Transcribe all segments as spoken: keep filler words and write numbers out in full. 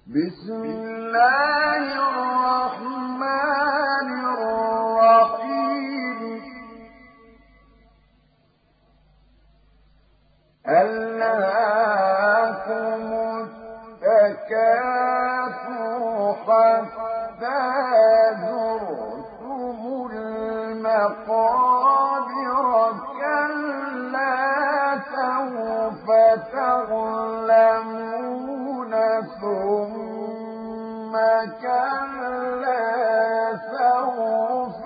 بسم الله الرحمن الرحيم ألهاكم التكاثر حتى زرتم المقابر كلا سوف تعلمون ثم كلا سوف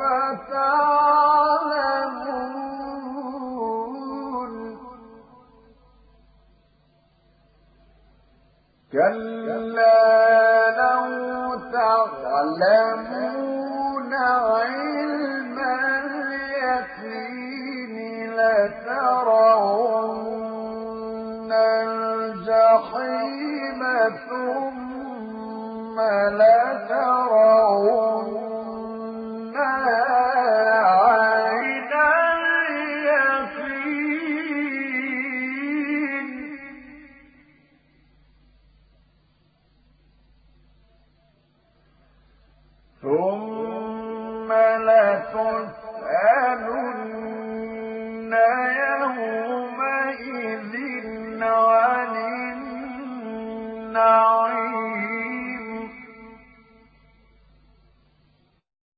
تعلمون كلا لو تعلمون علم اليقين لترون الجحيم ثم لترونها عين اليقين ثم